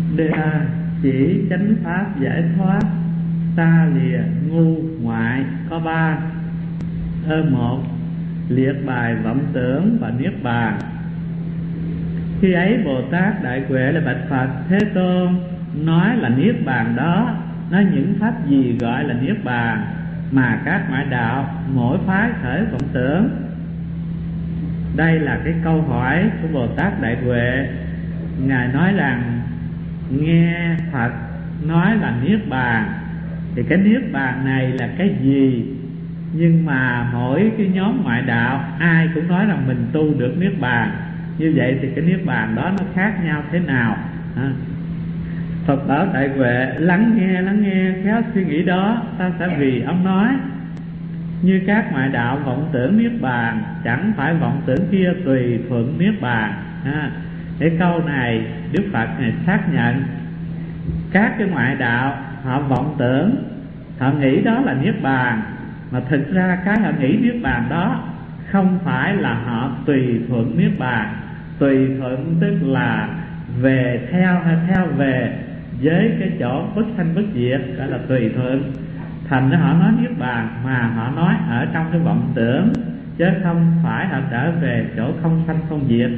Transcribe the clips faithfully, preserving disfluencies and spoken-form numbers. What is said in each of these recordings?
đê a chỉ chánh pháp giải thoát xa lìa ngu ngoại có ba. Ơ một, liệt bài vọng tưởng và niết bàn. Khi ấy Bồ Tát Đại Huệ là bạch Phật: Thế Tôn, nói là niết bàn đó, nói những pháp gì gọi là niết bàn mà các ngoại đạo mỗi phái khởi vọng tưởng? Đây là cái câu hỏi của Bồ Tát Đại Huệ. Ngài nói rằng nghe Phật nói là niết bàn, thì cái niết bàn này là cái gì? Nhưng mà mỗi cái nhóm ngoại đạo ai cũng nói rằng mình tu được niết bàn. Như vậy thì cái niết bàn đó nó khác nhau thế nào? À, Phật bảo Đại Huệ: lắng nghe, lắng nghe, khéo suy nghĩ đó, ta sẽ vì ông nói. Như các ngoại đạo vọng tưởng niết bàn, chẳng phải vọng tưởng kia tùy thuận niết bàn. À, cái câu này Đức Phật này xác nhận các cái ngoại đạo họ vọng tưởng, họ nghĩ đó là niết bàn, mà thực ra cái họ nghĩ niết bàn đó không phải là họ tùy thuận niết bàn. Tùy thuận tức là về theo hay theo về với cái chỗ bất sanh bất diệt, gọi là tùy thuận. Thành ra họ nói niết bàn mà họ nói ở trong cái vọng tưởng, chứ không phải họ trở về chỗ không sanh không diệt.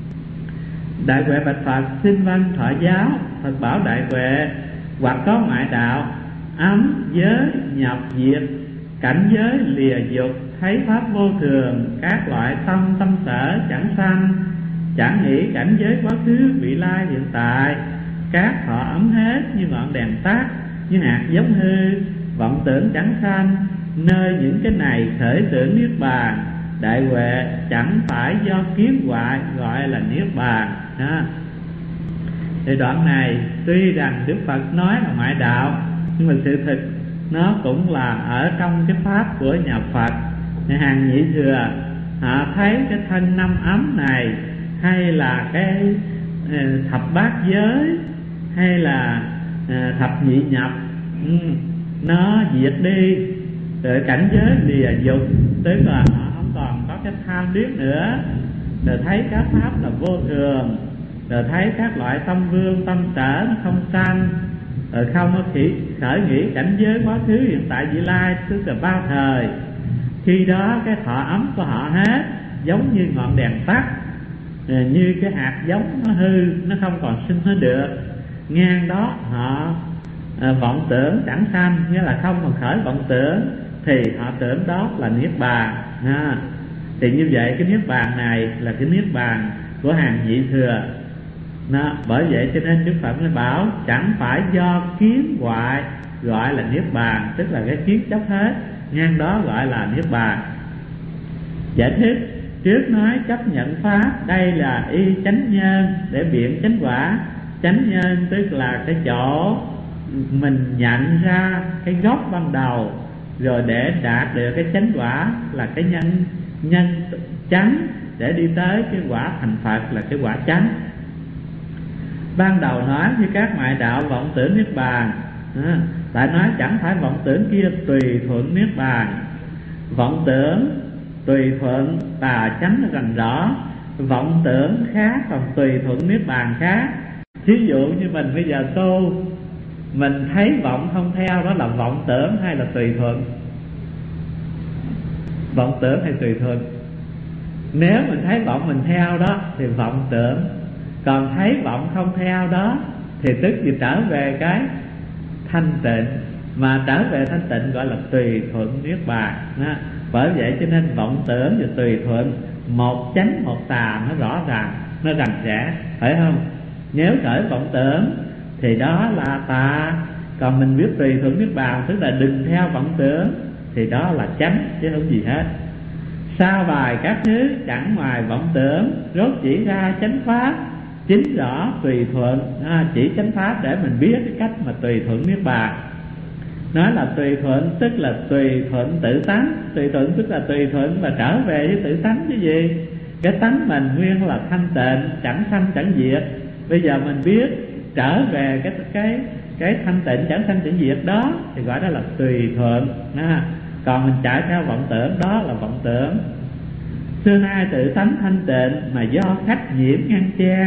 Đại Huệ bạch Phật: xin vâng thọ giáo. Phật bảo Đại Huệ: hoặc có ngoại đạo ấm giới nhập diệt, cảnh giới lìa dục, thấy pháp vô thường, các loại tâm tâm sở chẳng sanh, chẳng nghĩ cảnh giới quá khứ vị lai hiện tại, các thọ ấm hết như ngọn đèn tắt, như hạt giống hư, vọng tưởng chẳng sanh, nơi những cái này khởi tưởng niết bàn. Đại Huệ chẳng phải do kiến hoại gọi là niết bàn. Ha. Thì đoạn này tuy rằng Đức Phật nói là ngoại đạo, nhưng mà sự thực nó cũng là ở trong cái pháp của nhà Phật. Hàng nhị thừa họ thấy cái thân năm ấm này, hay là cái thập bát giới, hay là thập nhị nhập, nó diệt đi, rồi cảnh giới lìa dục, tức là họ không còn có cái tham biết nữa, rồi thấy các pháp là vô thường, rồi thấy các loại tâm vương tâm sở nó không sanh, rồi không có khỉ khởi nghĩ cảnh giới quá khứ hiện tại vị lai, tức là ba thời. Khi đó cái thọ ấm của họ hết, giống như ngọn đèn tắt, như cái hạt giống nó hư, nó không còn sinh nó được. Ngang đó họ à, vọng tưởng chẳng sanh, nghĩa là không còn khởi vọng tưởng, thì họ tưởng đó là niết bàn. À, thì như vậy cái niết bàn này là cái niết bàn của hàng nhị thừa. Nó, bởi vậy cho nên Đức Phật mới bảo chẳng phải do kiến hoại gọi là niết bàn, tức là cái kiến chấp hết, ngang đó gọi là niết bàn. Giải thích trước nói chấp nhận pháp, đây là y chánh nhân để biện chánh quả. Chánh nhân tức là cái chỗ mình nhận ra cái gốc ban đầu, rồi để đạt được cái chánh quả là cái nhân nhân chánh, để đi tới cái quả thành Phật là cái quả chánh. Ban đầu nói như các ngoại đạo vọng tưởng niết bàn, à, tại nói chẳng phải vọng tưởng kia tùy thuận niết bàn. Vọng tưởng tùy thuận tà chánh là rành rõ, vọng tưởng khác còn tùy thuận niết bàn khác. Thí dụ như mình bây giờ tu, mình thấy vọng không theo, đó là vọng tưởng hay là tùy thuận? Vọng tưởng hay tùy thuận? Nếu mình thấy vọng mình theo đó thì vọng tưởng, còn thấy vọng không theo đó thì tức thì trở về cái thanh tịnh, mà trở về thanh tịnh gọi là tùy thuận niết bàn. Bởi vậy cho nên vọng tưởng và tùy thuận, một chánh một tà nó rõ ràng, nó rành rẽ, phải không? Nếu khởi vọng tưởng thì đó là tà, còn mình biết tùy thuận niết bàn tức là đừng theo vọng tưởng, thì đó là chánh chứ không gì hết. Sau bài các thứ chẳng ngoài vọng tưởng, rốt chỉ ra chánh pháp, chính rõ tùy thuận, à, chỉ chánh pháp để mình biết cái cách mà tùy thuận niết bàn. Nói là tùy thuận tức là tùy thuận tự tánh, tùy thuận tức là tùy thuận và trở về với tự tánh. Cái gì? Cái tánh mình nguyên là thanh tịnh, chẳng sanh chẳng diệt. Bây giờ mình biết trở về cái cái cái thanh tịnh chẳng sanh chẳng diệt đó thì gọi đó là tùy thuận. À, còn mình chạy theo vọng tưởng đó là vọng tưởng. Xưa nay tự tánh thanh tịnh mà do khách nhiễm ngăn che,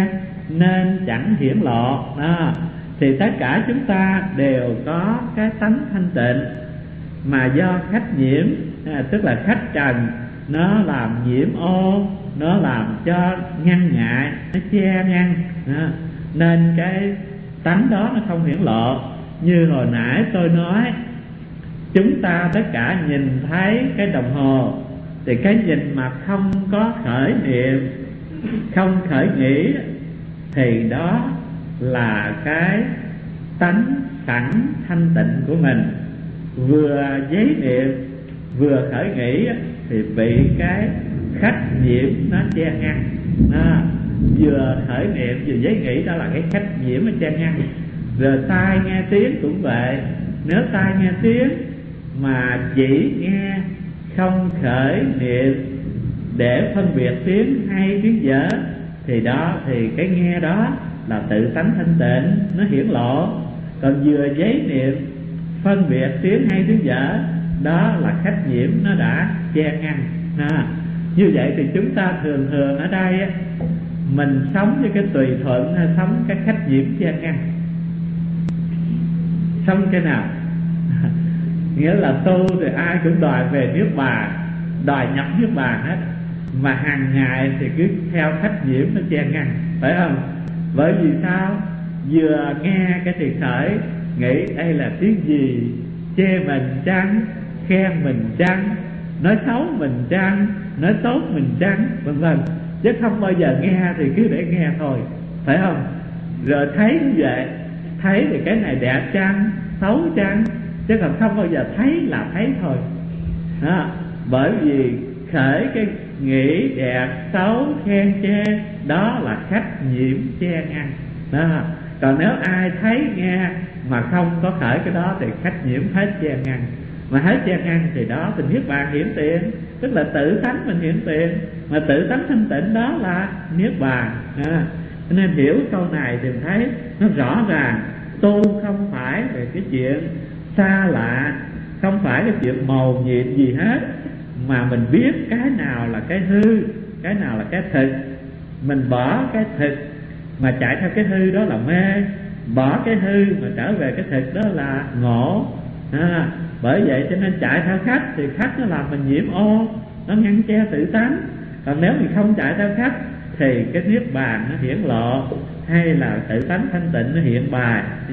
nên chẳng hiển lộ. Đó. Thì tất cả chúng ta đều có cái tánh thanh tịnh, mà do khách nhiễm, à, tức là khách trần, nó làm nhiễm ô, nó làm cho ngăn ngại, nó che ngăn, đó. Nên cái tánh đó nó không hiển lộ. Như hồi nãy tôi nói, chúng ta tất cả nhìn thấy cái đồng hồ, thì cái nhìn mà không có khởi niệm, không khởi nghĩ, thì đó là cái tánh sẵn thanh tịnh của mình. Vừa giấy niệm vừa khởi nghĩ thì bị cái khách nhiễm nó che ngăn. Đó. Vừa khởi niệm vừa giấy nghĩ, đó là cái khách nhiễm nó che ngăn. Rồi tai nghe tiếng cũng vậy. Nếu tai nghe tiếng mà chỉ nghe không khởi niệm để phân biệt tiếng hay tiếng dở, thì đó thì cái nghe đó là tự tánh thanh tịnh, nó hiển lộ. Còn vừa giấy niệm phân biệt tiếng hay tiếng dở, đó là khách nhiễm, nó đã che ngăn. À, như vậy thì chúng ta thường thường ở đây mình sống với cái tùy thuận hay sống cái khách nhiễm che ngăn? Sống cái nào? Nghĩa là tu thì ai cũng đòi về Niết Bàn, đòi nhập Niết Bàn hết, mà hàng ngày thì cứ theo khách nhiễm nó che ngăn, phải không? Bởi vì sao? Vừa nghe cái thì khởi nghĩ đây là tiếng gì, chê mình chăng, khen mình chăng, nói xấu mình chăng, nói tốt mình chăng, vân vân. Chứ không bao giờ nghe thì cứ để nghe thôi, phải không? Rồi thấy như vậy, thấy thì cái này đẹp chăng, xấu chăng, chứ còn không bao giờ thấy là thấy thôi. Đó. Bởi vì khởi cái nghĩ đẹp, xấu, khen chê, đó là khách nhiễm che ngăn. Đó. Còn nếu ai thấy nghe mà không có khởi cái đó thì khách nhiễm hết che ngăn. Mà hết che ngăn thì đó thì Niết Bàn hiển tiền, tức là tự tánh mình hiển tiền. Mà tự tánh thanh tịnh đó là Niết Bàn. À, nên hiểu câu này thì thấy nó rõ ràng. Tu không phải về cái chuyện xa lạ, không phải cái chuyện mầu nhiệm gì hết, mà mình biết cái nào là cái hư, cái nào là cái thực. Mình bỏ cái thực mà chạy theo cái hư, đó là mê. Bỏ cái hư mà trở về cái thực, đó là ngộ. À, bởi vậy cho nên chạy theo khách thì khách nó làm mình nhiễm ô, nó ngăn che tự tánh. Còn nếu mình không chạy theo khách thì cái Niết Bàn nó hiển lộ, hay là tự tánh thanh tịnh nó hiện bài. Ừ.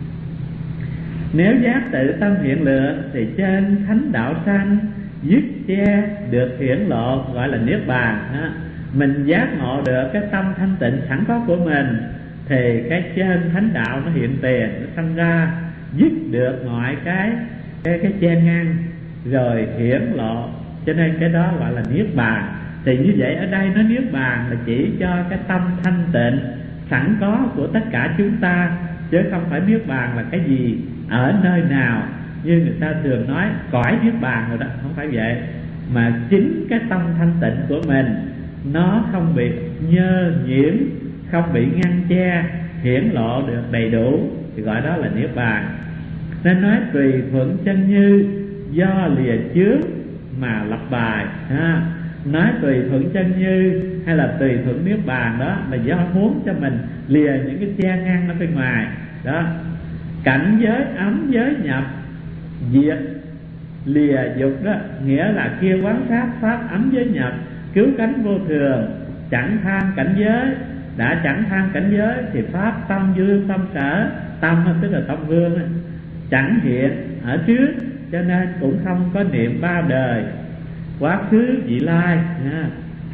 Nếu giác tự tâm hiện lượng thì trên thánh đạo sanh dứt che được hiển lộ, gọi là Niết Bàn. À, mình giác ngộ được cái tâm thanh tịnh sẵn có của mình thì cái trên thánh đạo nó hiện tiền, nó sanh ra, dứt được mọi cái cái cái che ngăn rồi hiển lộ. Cho nên cái đó gọi là Niết Bàn. Thì như vậy ở đây nó Niết Bàn là chỉ cho cái tâm thanh tịnh sẵn có của tất cả chúng ta, chứ không phải Niết Bàn là cái gì ở nơi nào như người ta thường nói cõi Niết Bàn rồi đó, không phải vậy. Mà chính cái tâm thanh tịnh của mình nó không bị nhơ nhiễm, không bị ngăn che, hiển lộ được đầy đủ thì gọi đó là Niết Bàn. Nên nói tùy thuận chân như do lìa chướng mà lập bài. Ha. Nói tùy thuận chân như hay là tùy thuận Niết Bàn, đó là do muốn cho mình lìa những cái che ngăn ở bên ngoài. Đó. Cảnh giới ấm giới nhập diệt lìa dục, đó nghĩa là kia quán sát pháp ấm giới nhập, cứu cánh vô thường, chẳng tham cảnh giới. Đã chẳng tham cảnh giới thì pháp tâm vương tâm sở, tâm tức là tâm vương, chẳng hiện ở trước, cho nên cũng không có niệm ba đời quá khứ vị lai. Nha.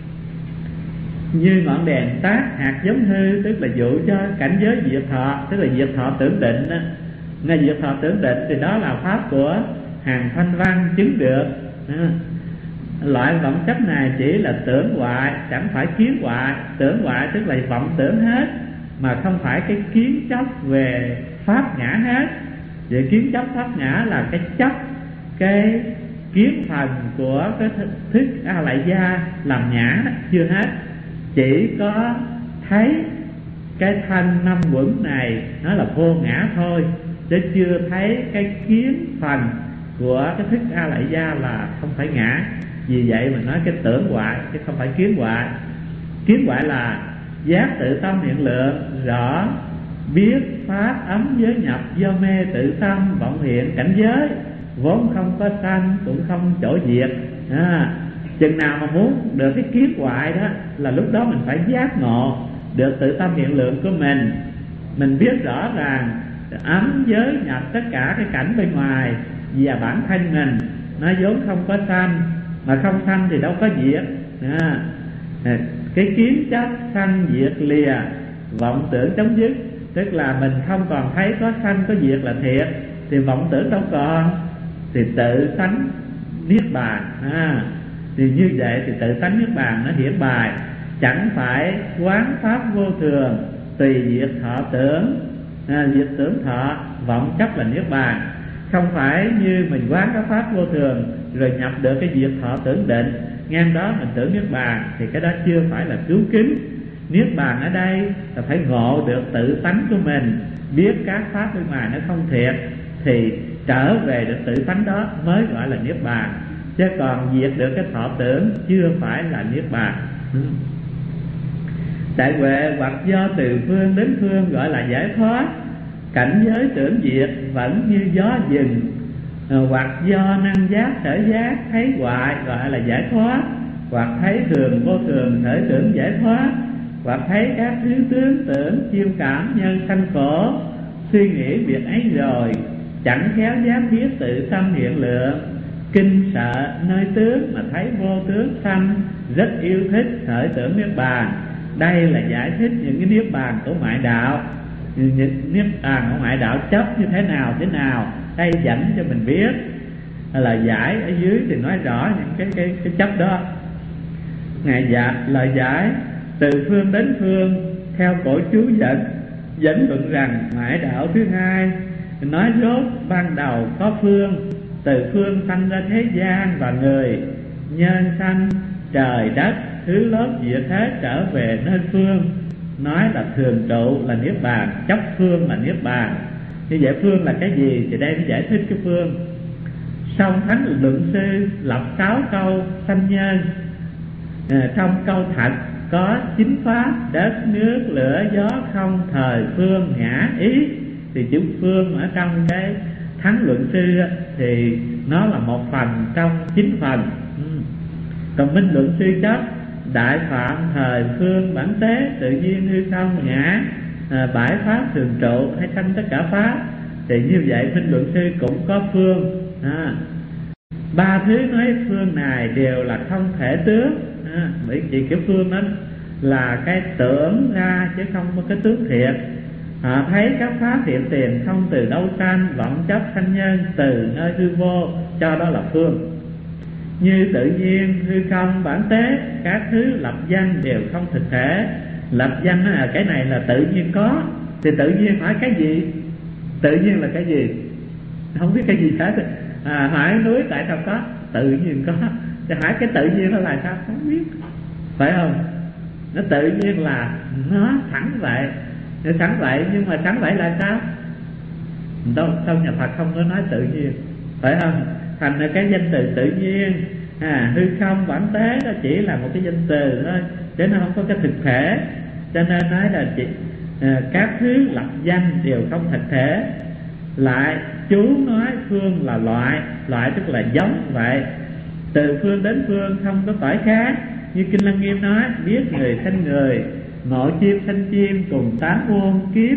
Như ngọn đèn tắt hạt giống hư, tức là dụ cho cảnh giới diệt thọ, tức là diệt thọ tưởng định đó. Ngay diệt thọ tưởng định thì đó là pháp của hàng thanh văn chứng được. À, loại vọng chấp này chỉ là tưởng hoại, chẳng phải kiến hoại. Tưởng hoại tức là vọng tưởng hết, mà không phải cái kiến chấp về pháp ngã hết. Vậy kiến chấp pháp ngã là cái chấp, cái kiến phần của cái thức A Lại Gia làm nhã đó, chưa hết. Chỉ có thấy cái thân năm quẩn này nó là vô ngã thôi, chứ chưa thấy cái kiến phần của cái thức A Lại Gia là không phải ngã. Vì vậy mà nói cái tưởng hoại chứ không phải kiến hoại. Kiến hoại là giác tự tâm hiện lượng, rõ biết pháp ấm giới nhập, do mê tự tâm vọng hiện cảnh giới, vốn không có sanh cũng không chỗ diệt. À, chừng nào mà muốn được cái kiết hoại đó là lúc đó mình phải giác ngộ được tự tâm hiện lượng của mình. Mình biết rõ ràng ấm giới nhập tất cả cái cảnh bên ngoài và bản thân mình nó vốn không có sanh, mà không sanh thì đâu có diệt. À, cái kiến chấp sanh diệt lìa, vọng tưởng chấm dứt, tức là mình không còn thấy có sanh có diệt là thiệt, thì vọng tưởng đâu còn, thì tự tánh niết bàn. À, thì như vậy thì tự tánh niết bàn nó hiển bài. Chẳng phải quán pháp vô thường, tùy diệt thọ tưởng, à, diệt tưởng thọ, vọng chấp là niết bàn. Không phải như mình quán các pháp vô thường rồi nhập được cái diệt thọ tưởng định, ngang đó mình tưởng niết bàn, thì cái đó chưa phải là cứu kính. Niết bàn ở đây là phải ngộ được tự tánh của mình, biết các pháp bên ngoài nó không thiệt, thì trở về được tự tánh đó mới gọi là niết bàn. Chứ còn diệt được cái thọ tưởng chưa phải là niết bàn. Đại huệ hoặc do từ phương đến phương gọi là giải thoát, cảnh giới tưởng diệt vẫn như gió dừng, hoặc do năng giác sở giác thấy hoại gọi là giải thoát, hoặc thấy thường vô thường thể tưởng giải thoát, hoặc thấy các thứ tướng tưởng chiêu cảm nhân sanh khổ, suy nghĩ việc ấy rồi chẳng khéo giác biết tự tâm hiện lượng, kinh sợ nơi tướng mà thấy vô tướng sanh, rất yêu thích thể tưởng niết bàn. Đây là giải thích những cái niết bàn của ngoại đạo. Những niết bàn của ngoại đạo chấp như thế nào thế nào, đây dẫn cho mình biết. Là giải ở dưới thì nói rõ những cái cái cái chấp đó. Ngài dạ lời giải từ phương đến phương theo cổ chú dẫn dẫn luận rằng ngoại đạo thứ hai nói rốt ban đầu có phương, từ phương sanh ra thế gian và người, nhân sanh trời đất thứ lớp diệt hết trở về nơi phương, nói là thường trụ là niết bàn, chấp phương là niết bàn. Như vậy phương là cái gì thì đây mới giải thích cái phương. Song thánh luận sư lập sáu câu sanh nhân, à, trong câu thật có chính pháp đất nước lửa gió không thời phương ngã ý, thì chữ phương ở trong cái thắng luận sư thì nó là một phần trong chín phần. Còn minh luận sư chấp đại phạm thời phương bản tế tự nhiên hư không ngã, à, bãi pháp thường trụ hay sanh tất cả pháp, thì như vậy minh luận sư cũng có phương. À, ba thứ nói phương này đều là không thể tướng. À, bởi vì cái phương đó là cái tưởng ra chứ không có cái tướng thiệt. Họ thấy các pháp hiện tiền không từ đâu sanh, vọng chấp sanh nhân từ nơi hư vô, cho đó là phương. Như tự nhiên hư không bản tế, các thứ lập danh đều không thực thể. Lập danh là cái này là tự nhiên có, thì tự nhiên hỏi cái gì? Tự nhiên là cái gì? Không biết cái gì hết. À, hỏi núi tại sao có? Tự nhiên có. Thì hỏi cái tự nhiên nó là sao? Không biết, phải không? Nó tự nhiên là nó sẵn vậy. Nó sẵn vậy, nhưng mà sẵn vậy là sao? Đâu, trong nhà Phật không có nói tự nhiên, phải không? Thành ra cái danh từ tự nhiên, à, hư không bản tế đó chỉ là một cái danh từ thôi, chứ nó không có cái thực thể. Cho nên nói là chỉ à, các thứ lập danh đều không thực thể. Lại chú nói phương là loại, loại tức là giống vậy. Từ phương đến phương không có cõi khác. Như Kinh Lăng Nghiêm nói, biết người sanh người, ngộ chim sanh chim, cùng tám muôn kiếp,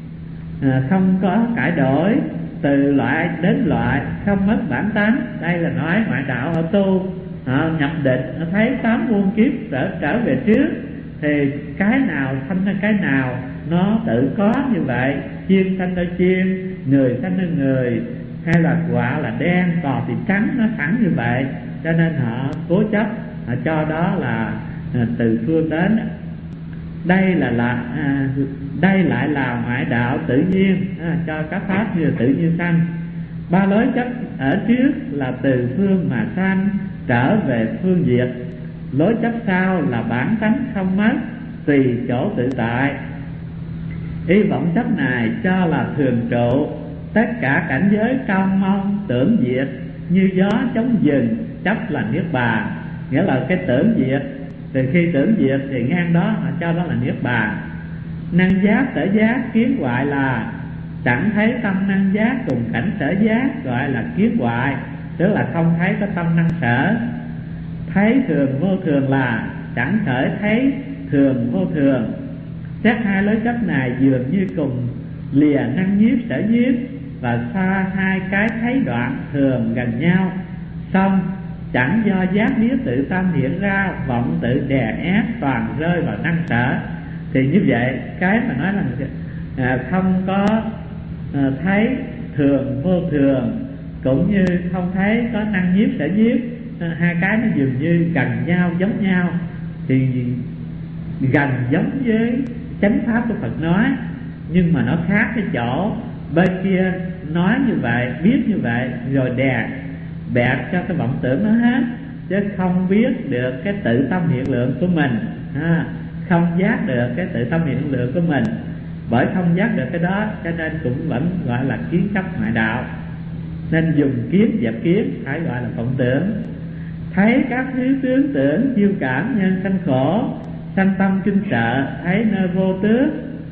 à, không có cải đổi. Từ loại đến loại không mất bản tánh. Đây là nói ngoại đạo họ tu, họ nhập định, họ thấy tám muôn kiếp trở trở về trước, thì cái nào sanh ra cái nào nó tự có như vậy. Chim sanh ra chim, người sanh ra người, hay là quả là đen, cò thì trắng, nó sẵn như vậy. Cho nên họ cố chấp, họ cho đó là à, từ phương đến. Đây là là à, đây lại là ngoại đạo tự nhiên, à, cho các pháp như tự nhiên sanh. Ba lối chấp ở trước là từ phương mà sanh, trở về phương diệt. Lối chấp sau là bản tánh không mất, tùy chỗ tự tại. Ý vọng chấp này cho là thường trụ, tất cả cảnh giới cao mong tưởng diệt, như gió chống dừng, chấp là niết bàn. Nghĩa là cái tưởng diệt Từ khi tưởng diệt thì ngang đó họ cho đó là niết bàn. Năng giác sở giác kiến ngoại là chẳng thấy tâm năng giác cùng cảnh sở giác, gọi là kiến ngoại, tức là không thấy có tâm năng sở. Thấy thường vô thường là chẳng khởi thấy thường vô thường. Xét hai lối chấp này dường như cùng lìa năng nhiếp sở nhiếp, và xa hai cái thấy đoạn thường gần nhau, xong chẳng do giác biết tự tâm hiện ra, vọng tự đè ép toàn rơi vào năng sở. Thì như vậy cái mà nói là à, không có à, thấy thường vô thường, cũng như không thấy có năng nhiếp sở nhiếp, à, hai cái nó dường như gần nhau giống nhau, thì gần giống với chánh pháp của Phật nói, nhưng mà nó khác cái chỗ bên kia nói như vậy, biết như vậy, rồi đè bẹt cho cái vọng tưởng nó hết, chứ không biết được cái tự tâm hiện lượng của mình, à, không giác được cái tự tâm hiện lượng của mình. Bởi không giác được cái đó cho nên cũng vẫn gọi là kiến chấp ngoại đạo. Nên dùng kiến dẹp kiến, phải gọi là vọng tưởng. Thấy các thứ tướng tưởng chiêu cảm nhân sanh khổ, sanh tâm kinh sợ, thấy nơi vô tước.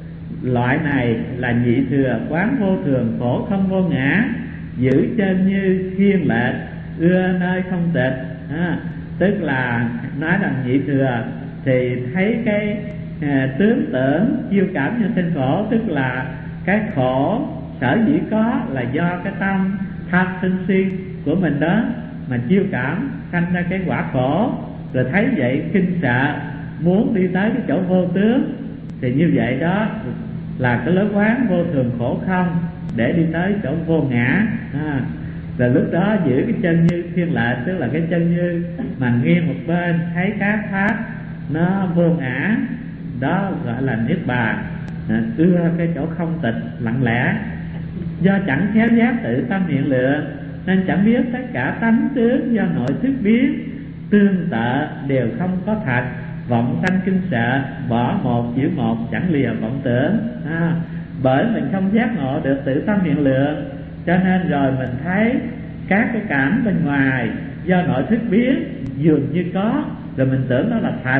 Loại này là nhị thừa quán vô thường, khổ không vô ngã, giữ chân như thiên lệch, ưa nơi không tịch. À, tức là nói rằng nhị thừa thì thấy cái à, tướng tưởng chiêu cảm nhân sanh khổ, tức là cái khổ sở dĩ có là do cái tâm tham sân si của mình đó mà chiêu cảm sanh ra cái quả khổ, rồi thấy vậy kinh sợ, muốn đi tới cái chỗ vô tướng. Thì như vậy đó là cái lối quán vô thường khổ không để đi tới chỗ vô ngã. À, rồi lúc đó giữ cái chân như thiên lệch, tức là cái chân như mà nghiêng một bên, thấy các pháp nó vô ngã, đó gọi là niết bàn. À, ưa cái chỗ không tịch lặng lẽ. Do chẳng khéo giác tự tâm hiện lượng nên chẳng biết tất cả tánh tướng do nội thức biết, tương tự đều không có thật, vọng sanh kinh sợ, bỏ một giữ một chẳng lìa vọng tưởng. À, bởi mình không giác ngộ được tự tâm hiện lượng, cho nên rồi mình thấy các cái cảm bên ngoài do nội thức biết dường như có, rồi mình tưởng nó là thật,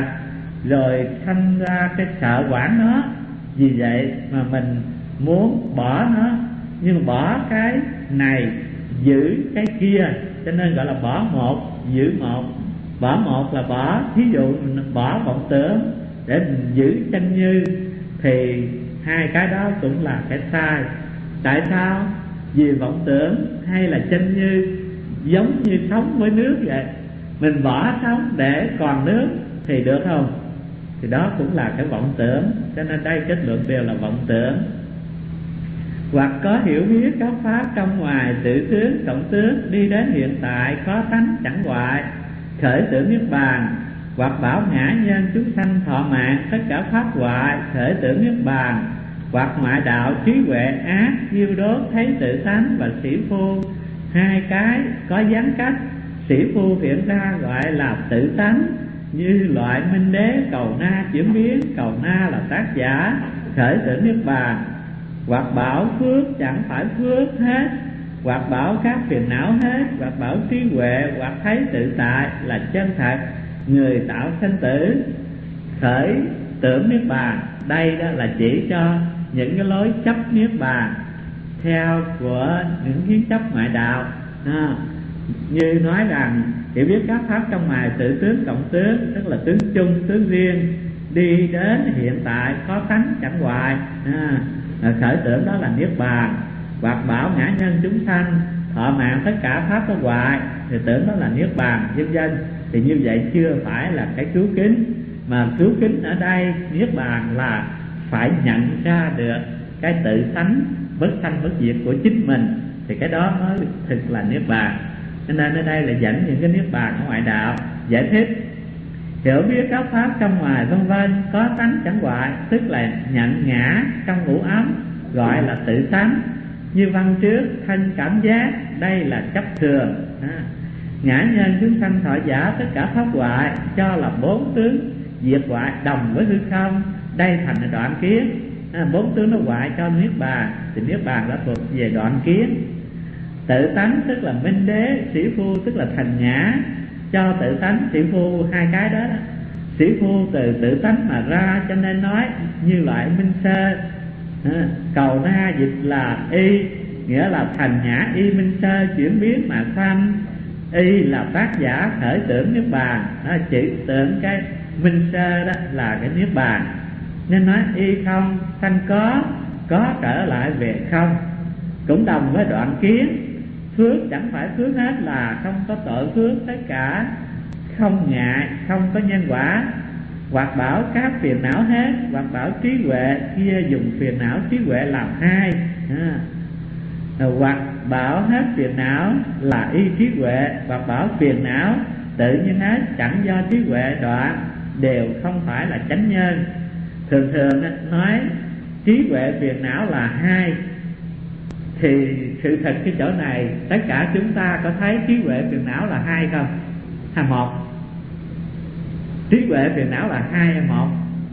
rồi sanh ra cái sợ quản nó. Vì vậy mà mình muốn bỏ nó, nhưng mà bỏ cái này giữ cái kia, cho nên gọi là bỏ một giữ một. Bỏ một là bỏ, thí dụ mình bỏ vọng tưởng để mình giữ chân như, thì hai cái đó cũng là cái sai. Tại sao? Vì vọng tưởng hay là chân như giống như sống với nước vậy, mình bỏ sống để còn nước thì được không? Thì đó cũng là cái vọng tưởng, cho nên đây kết luận đều là vọng tưởng. Hoặc có hiểu biết các pháp trong ngoài tự tướng cộng tướng, đi đến hiện tại có tánh chẳng hoại, khởi tưởng niết bàn. Hoặc bảo ngã nhân chúng sanh thọ mạng, tất cả pháp hoại, khởi tưởng niết bàn. Hoặc ngoại đạo trí huệ ác diêu đốt, thấy tự tánh và sĩ phu hai cái có gián cách. Sĩ phu hiện ra gọi là tự tánh, như loại minh đế cầu na chuyển biến, cầu na là tác giả, khởi tưởng niết bàn. Hoặc bảo phước chẳng phải phước hết, hoặc bảo các phiền não hết, hoặc bảo trí huệ, hoặc thấy tự tại là chân thật, người tạo sanh tử, khởi tưởng niết bàn. Đây đó là chỉ cho những cái lối chấp niết bàn theo của những kiến chấp ngoại đạo. À, như nói rằng hiểu biết các pháp trong ngoài tự tướng cộng tướng, tức là tướng chung tướng riêng, đi đến hiện tại có tánh chẳng hoại. À, khởi tưởng đó là niết bàn. Hoặc bảo ngã nhân chúng sanh thọ mạng, tất cả pháp có hoại, thì tưởng đó là niết bàn, vân vân. Thì như vậy chưa phải là cái cứu kính, mà cứu kính ở đây niết bàn là phải nhận ra được cái tự tánh bất sanh bất diệt của chính mình, thì cái đó mới thực là niết bàn. Cho nên ở đây là dẫn những cái niết bàn ở ngoại đạo giải thích. Hiểu biết các pháp trong ngoài vân vân có tánh chẳng hoại, tức là nhận ngã trong ngũ ấm, gọi là tự tánh. Như văn trước thân cảm giác, đây là chấp thường. À, ngã nhân chúng sanh thọ giả, tất cả pháp hoại, cho là bốn tướng diệt hoại đồng với hư không, đây thành là đoạn kiến. À, bốn tướng nó hoại cho niết bàn, thì niết bàn đã thuộc về đoạn kiến. Tự tánh tức là minh đế, sĩ phu tức là thành ngã, cho tự tánh sĩ phu hai cái đó, đó Sĩ phu từ tự tánh mà ra, cho nên nói như loại minh sơ. À, cầu na dịch là y, nghĩa là thành nhã y minh sơ, chuyển biến mà sanh. Y là tác giả khởi tưởng niết bàn, à, chỉ tưởng cái minh sơ đó là cái niết bàn. Nên nói y không sanh có, có trở lại về không. Cũng đồng với đoạn kiến, phước chẳng phải phước hết là không có tội phước, tất cả không ngại, không có nhân quả. Hoặc bảo các phiền não hết, hoặc bảo trí huệ, kia dùng phiền não trí huệ làm hai. À, hoặc bảo hết phiền não là y trí huệ, hoặc bảo phiền não tự nhiên hết, chẳng do trí huệ đoạn, đều không phải là chánh nhân. Thường thường nói trí huệ phiền não là hai, thì sự thật cái chỗ này tất cả chúng ta có thấy trí huệ phiền não là hai không? Hay một? Trí huệ phiền não là hai hay một?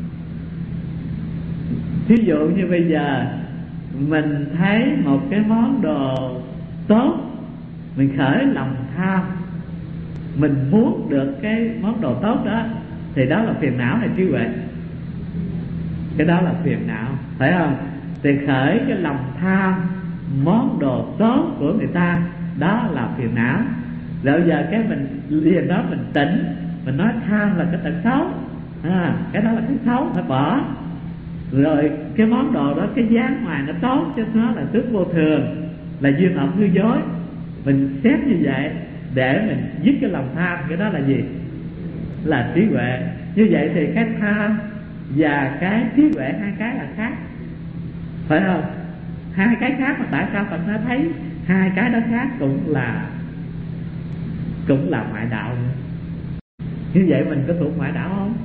Ví dụ như bây giờ mình thấy một cái món đồ tốt, mình khởi lòng tham, mình muốn được cái món đồ tốt đó, thì đó là phiền não hay trí huệ? Cái đó là phiền não, phải không? Thì khởi cái lòng tham món đồ tốt của người ta, đó là phiền não. Rồi giờ cái mình liền đó mình tỉnh, mình nói tham là cái tật xấu, à, cái đó là cái xấu, phải bỏ. Rồi cái món đồ đó, cái dáng ngoài nó tốt chứ nó là tướng vô thường, là duyên hợp hư dối. Mình xét như vậy để mình dứt cái lòng tham, cái đó là gì? Là trí huệ. Như vậy thì cái tham và cái trí huệ hai cái là khác, phải không? Hai cái khác mà tại sao Phật nó thấy hai cái đó khác? Cũng là cũng là ngoại đạo nữa. Như vậy mình có thuộc ngoại đạo không?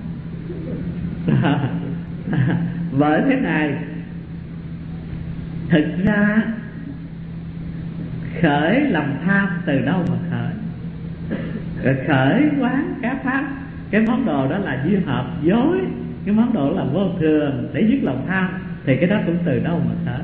Bởi thế này, thực ra khởi lòng tham từ đâu mà khởi? Rồi khởi quán các pháp, cái món đồ đó là duyên hợp dối, cái món đồ đó là vô thường, để dứt lòng tham, thì cái đó cũng từ đâu mà khởi?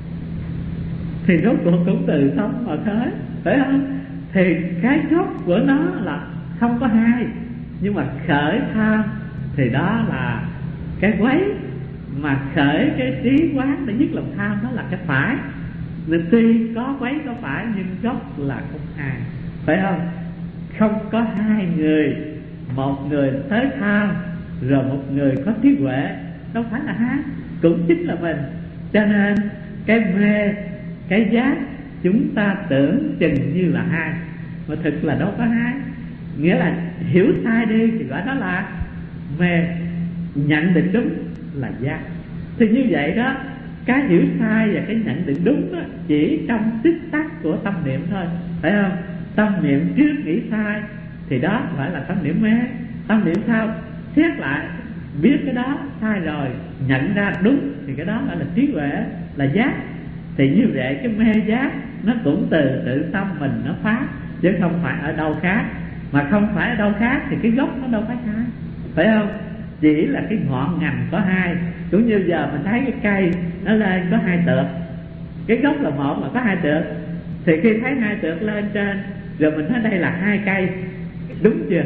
Thì rốt cuộc cũng từ tâm mà khởi, phải không? Thì cái gốc của nó là không có hai, nhưng mà khởi tham thì đó là cái quấy, mà khởi cái trí quán để dứt lòng tham đó là cái phải. Nên tuy có quấy có phải nhưng gốc là không hai, phải không? Không có hai người, một người tới tham rồi một người có trí huệ, đâu phải là hai, cũng chính là mình. Cho nên cái mê, cái giác chúng ta tưởng chừng như là hai, mà thực là đâu có hai. Nghĩa là hiểu sai đi thì gọi đó là mê, nhận định đúng là giác. Thì như vậy đó, cái hiểu sai và cái nhận định đúng đó, chỉ trong tích tắc của tâm niệm thôi, phải không? Tâm niệm trước nghĩ sai thì đó phải là tâm niệm mê. Tâm niệm sau xét lại biết cái đó sai rồi, nhận ra đúng thì cái đó gọi là trí huệ, là giác. Thì như vậy cái mê giác nó cũng từ tự tâm mình nó phát, chứ không phải ở đâu khác. Mà không phải ở đâu khác thì cái gốc nó đâu phải hai, phải không? Chỉ là cái ngọn ngành có hai. Cũng như giờ mình thấy cái cây nó lên có hai tược, cái gốc là một mà có hai tược, thì khi thấy hai tược lên trên rồi mình nói đây là hai cây, đúng chưa?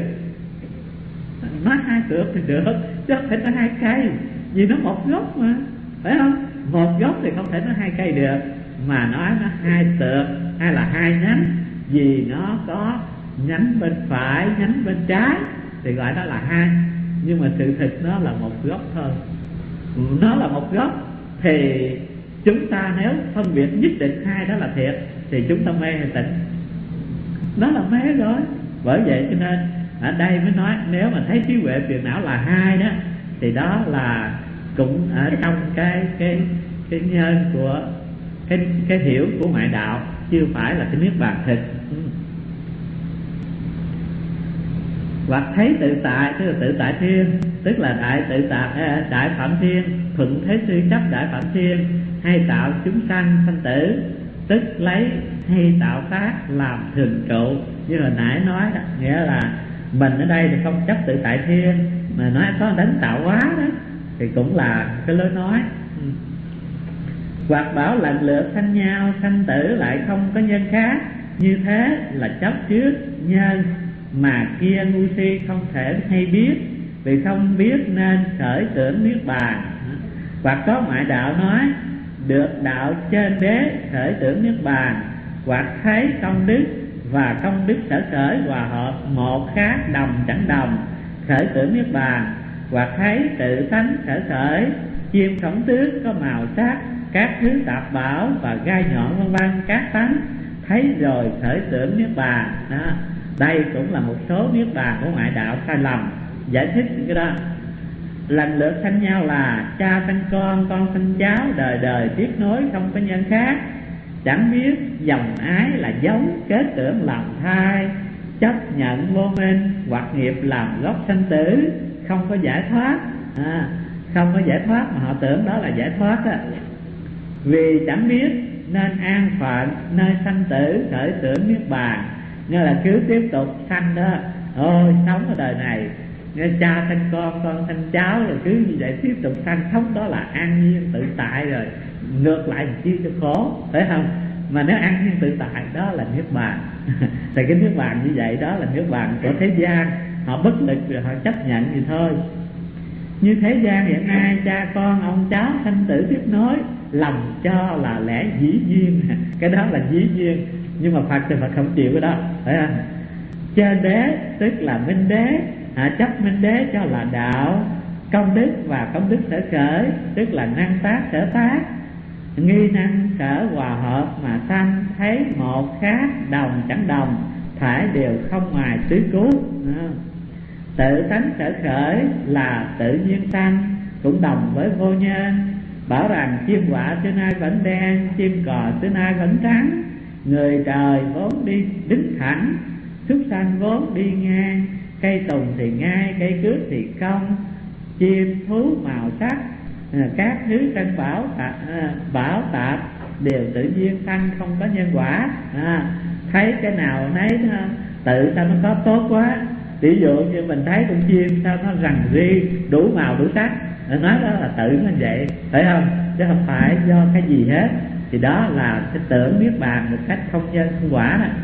Nói hai tược thì được, chứ không thể nói hai cây, vì nó một gốc mà, phải không? Một gốc thì không thể nói hai cây được, mà nói nó hai tược hay là hai nhánh, vì nó có nhánh bên phải, nhánh bên trái thì gọi đó là hai. Nhưng mà sự thực nó là một gốc thôi. Nó là một gốc thì chúng ta nếu phân biệt nhất định hai đó là thiệt thì chúng ta mê hay tịnh? Đó là mê rồi. Bởi vậy cho nên ở đây mới nói nếu mà thấy trí huệ phiền não là hai đó, thì đó là cũng ở trong cái cái cái nhân của cái cái hiểu của ngoại đạo, chưa phải là cái niết bàn thực. Hoặc thấy tự tại, tức là tự tại thiên, tức là đại tự tại, đại phạm thiên, thuận thế sư chấp đại phạm thiên, hay tạo chúng sanh sanh tử, tức lấy hay tạo tác làm thường trụ. Như hồi nãy nói đó, nghĩa là mình ở đây thì không chấp tự tại thiên, mà nói có đánh tạo hóa đó thì cũng là cái lối nói. ừ. Hoặc bảo lần lượt sanh nhau, sanh tử lại không có nhân khác, như thế là chấp trước nhân mà kia ngu si không thể hay biết, vì không biết nên khởi tưởng niết bàn. Hoặc có ngoại đạo nói được đạo trên đế khởi tưởng niết bàn, hoặc thấy công đức và công đức sở khởi hòa hợp một khác đồng chẳng đồng khởi tưởng niết bàn, hoặc thấy tự tánh sở khởi chim khổng tước có màu sắc, các thứ tạp bảo và gai nhọn vân vân các tánh thấy rồi khởi tưởng niết bàn. Đó, đây cũng là một số niết bàn của ngoại đạo sai lầm giải thích những cái đó. Lần lượt sanh nhau là cha sanh con, con sanh cháu, đời đời tiếp nối không có nhân khác. Chẳng biết dòng ái là giống kết tưởng làm thai, chấp nhận vô minh hoặc nghiệp làm gốc sanh tử, không có giải thoát. À, không có giải thoát mà họ tưởng đó là giải thoát á. Vì chẳng biết nên an phận nơi sanh tử khởi tưởng niết bàn, nên là cứ tiếp tục sanh đó. Ôi sống ở đời này nghe cha sanh con, con sanh cháu, rồi cứ như vậy tiếp tục sanh, sống đó là an nhiên tự tại rồi, ngược lại chi cho khổ, phải không? Mà nếu an nhiên tự tại đó là niết bàn. Thì cái niết bàn như vậy đó là niết bàn của thế gian, họ bất lực rồi họ chấp nhận thì thôi. Như thế gian hiện nay cha con ông cháu sanh tử tiếp nối, lầm cho là lẽ dĩ nhiên. Cái đó là dĩ nhiên, nhưng mà Phật thì Phật không chịu cái đó, phải không? Trên đế tức là minh đế, à, chấp minh đế cho là đạo, công đức và công đức sở khởi tức là năng tác sở tác, nghi năng sở hòa hợp mà sanh thấy một khác đồng chẳng đồng, phải đều không ngoài tứ cứu. À, tự tánh sở khởi là tự nhiên sanh, cũng đồng với vô nhân. Bảo rằng chim quạ xưa nay vẫn đen, chim cò xưa nay vẫn trắng, người trời vốn đi đứng thẳng, súc sanh vốn đi ngang, cây tùng thì ngay, cây cước thì cong, chim thú màu sắc, các thứ tranh bảo tạp, bảo tạp đều tự nhiên sanh, không có nhân quả. À, thấy cái nào nấy nó, tự sao nó có tốt quá. Ví dụ như mình thấy con chim sao nó rằng ri đủ màu đủ sắc, nói đó là tự nó vậy, phải không? Chứ không phải do cái gì hết. Thì đó là cái tưởng niết bàn một cách không nhân không quả đó.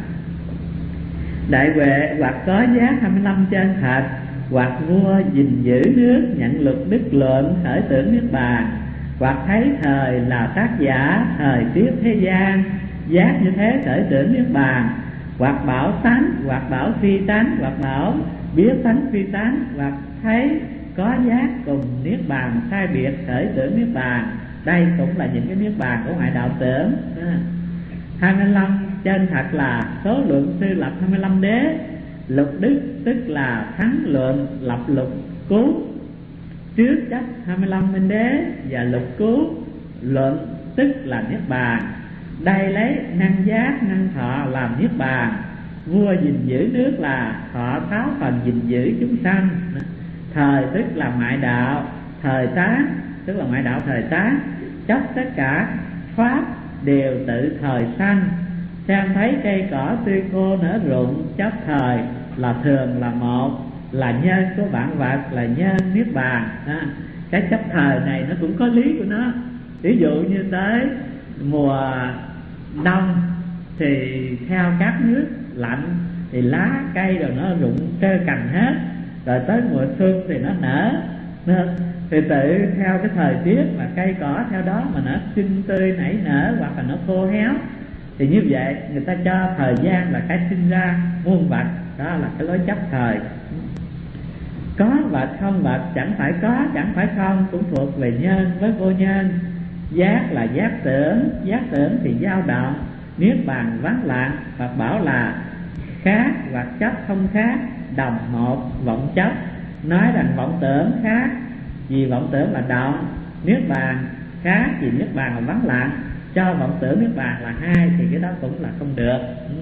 Đại huệ hoặc có giác hai mươi lăm chân thật, hoặc vua gìn giữ nước nhận luật đức luận khởi tưởng niết bàn, hoặc thấy thời là tác giả thời tiết thế gian, giác như thế khởi tưởng niết bàn, hoặc bảo tánh, hoặc bảo phi tánh, hoặc bảo biết tánh phi tánh, hoặc thấy có giác cùng niết bàn sai biệt khởi tưởng niết bàn. Đây cũng là những cái niết bàn của ngoại đạo tưởng. Hai mươi lăm chân thật là số lượng sư lập hai mươi lăm đế, lục đức tức là thắng luận lập lục cứu, trước chấp hai mươi lăm minh đế và lục cứu luận tức là niết bàn. Đây lấy năng giác năng thọ làm niết bàn. Vua gìn giữ nước là thọ tháo phần gìn giữ chúng sanh. Thời tức là ngoại đạo, thời tán tức là ngoại đạo thời tán, chấp tất cả pháp đều tự thời sanh. Xem thấy cây cỏ tươi khô nở rụng, chấp thời là thường là một, là nhân của vạn vật, là nhân niết bàn. À, cái chấp thời này nó cũng có lý của nó. Ví dụ như tới mùa đông thì theo các nước lạnh thì lá cây rồi nó rụng trơ cành hết, rồi tới mùa xuân thì nó nở. Thì tự theo cái thời tiết mà cây cỏ theo đó mà nó xinh tươi nảy nở, hoặc là nó khô héo. Thì như vậy người ta cho thời gian là cái sinh ra muôn vật, đó là cái lối chấp thời. Có vật không vật, chẳng phải có chẳng phải không, cũng thuộc về nhân với vô nhân. Giác là giác tưởng, giác tưởng thì dao động, niết bàn vắng lặng, hoặc bảo là khác hoặc chấp không khác, đồng một vọng chấp. Nói rằng vọng tưởng khác vì vọng tưởng là động, niết bàn khác vì niết bàn là vắng lặng, cho vọng tưởng niết bàn là hai thì cái đó cũng là không được. Ừ.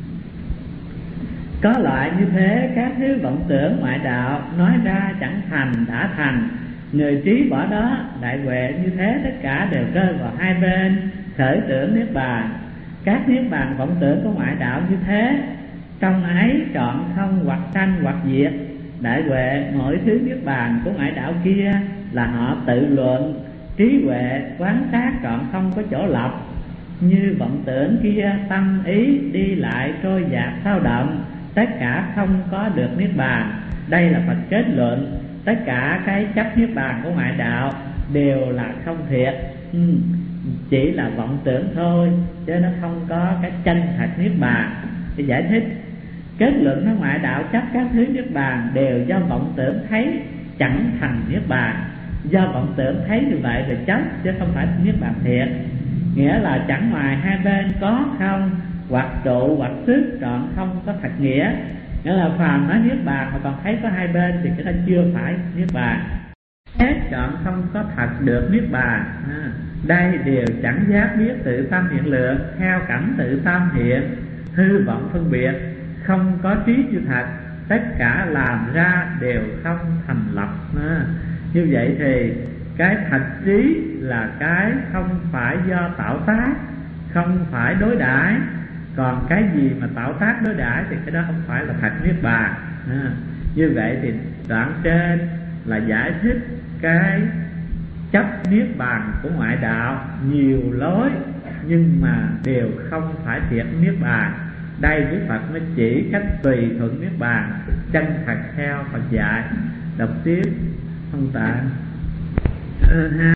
Có loại như thế, các thứ vọng tưởng ngoại đạo nói ra chẳng thành đã thành, người trí bỏ đó. Đại huệ như thế tất cả đều rơi vào hai bên khởi tưởng niết bàn. Các niết bàn vọng tưởng của ngoại đạo như thế, trong ấy chọn không hoặc sanh hoặc diệt. Đại huệ mỗi thứ niết bàn của ngoại đạo kia là họ tự luận, trí huệ quán sát chọn không có chỗ lập. Như vọng tưởng kia tâm ý đi lại trôi dạt thao động, tất cả không có được niết bàn. Đây là Phật kết luận. tất cả cái chấp niết bàn của ngoại đạo đều là không thiệt, ừ, chỉ là vọng tưởng thôi, chứ nó không có cái chân thật niết bàn. Để giải thích kết luận nó ngoại đạo chấp các thứ niết bàn đều do vọng tưởng thấy chẳng thành niết bàn. Do vọng tưởng thấy như vậy là chấp, chứ không phải niết bàn thiệt. Nghĩa là chẳng ngoài hai bên có không, hoặc trụ hoặc sức, trọn không có thật nghĩa. Nghĩa là phàm nói niết bàn mà còn thấy có hai bên thì cái đó chưa phải niết bàn. Hết chọn không có thật được niết bàn. À, đây đều chẳng giác biết tự tâm hiện lượng, theo cảnh tự tâm hiện, hư vọng phân biệt, không có trí như thật, tất cả làm ra đều không thành lập. À, như vậy thì cái thật trí là cái không phải do tạo tác, không phải đối đãi. Còn cái gì mà tạo tác đối đãi thì cái đó không phải là thật niết bàn. À, như vậy thì đoạn trên là giải thích cái chấp niết bàn của ngoại đạo nhiều lối, nhưng mà đều không phải thiệt niết bàn. Đây Đức Phật mới chỉ cách tùy thuận niết bàn chân thật theo Phật dạy. Đọc tiếp không tạ.